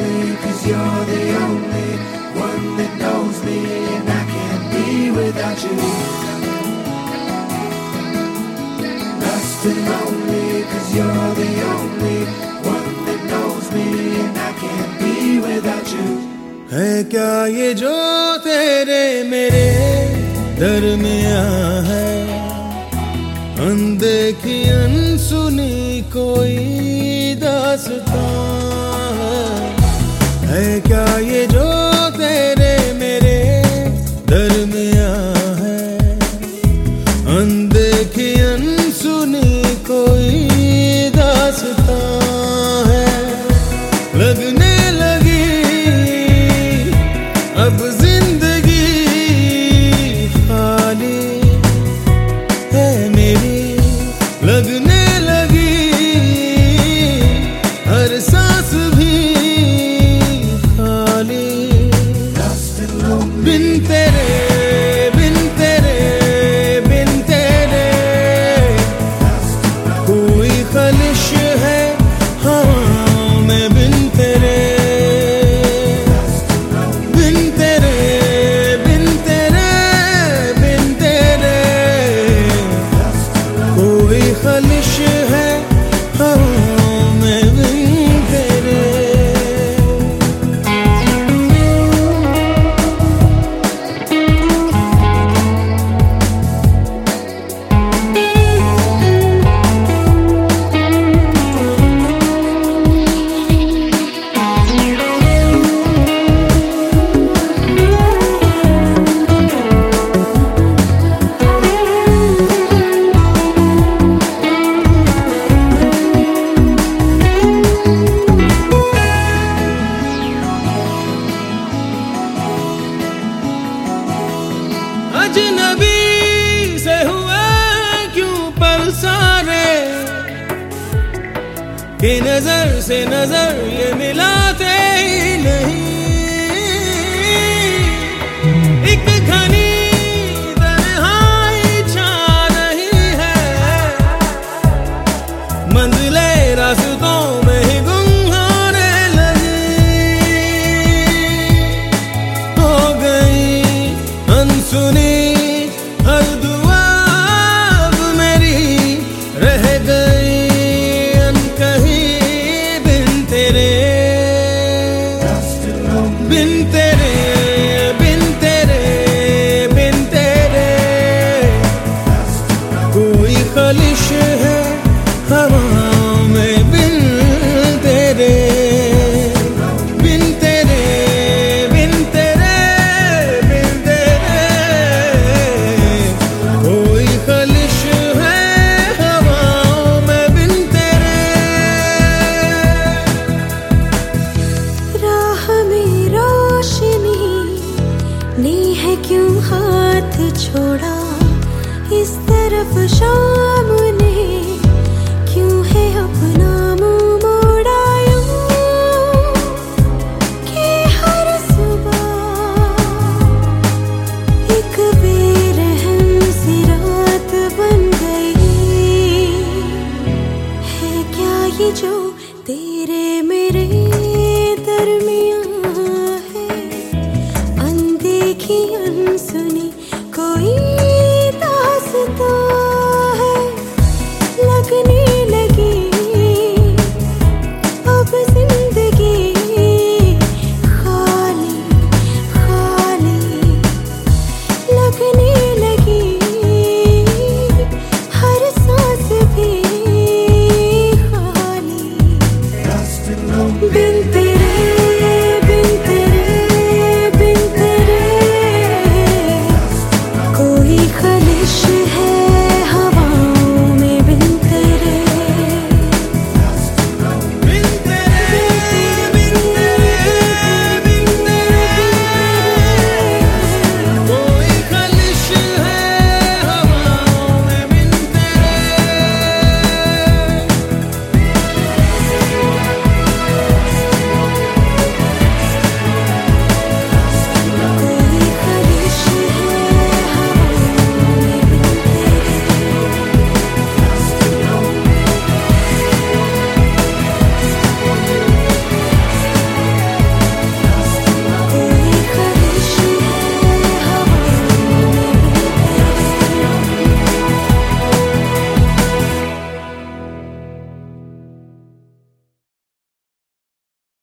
lonely 'cause you're the only one that knows me, and I can't be without you. Lost and lonely 'cause you're the only one that knows me, and I can't be without you. है क्या ये जो तेरे मेरे दरमियां है, अनदेखी अनसुनी कोई दास्तां है क्या ये जो तेरे मेरे दरमियां है, अनदेखी अनसुनी कोई दास्तां है। लगने लगी अब जिंदगी खाली है मेरी, लगने लगी हर सांस भी खाली। बिन तेरे बिन तेरे बिन तेरे कोई खलिश है हाँ मैं बिन तेरे, बिन तेरे बिन तेरे बिन तेरे कोई खलिश है हाँ मैं बिन तेरे। अजनबी से हुआ क्यों पल सारे कि नजर से नजर ये मिलाते ही नहीं। एक घनी तन्हाई छा रही है, मंजिले रास्तों में ही गुम होने लगी। हो गई अनसुनी हर दुआ अब मेरी, रह गई अनकही बिन तेरे, बिन तेरे बिन तेरे बिन तेरे कोई खलिश है हवा में बिन तेरे, बिन तेरे बिन तेरे बिन तेरे कोई खलिश है हवाओं में बिन तेरे। राह में रोशनी ने है क्यों हाथ छोड़ा, इस तरफ शाम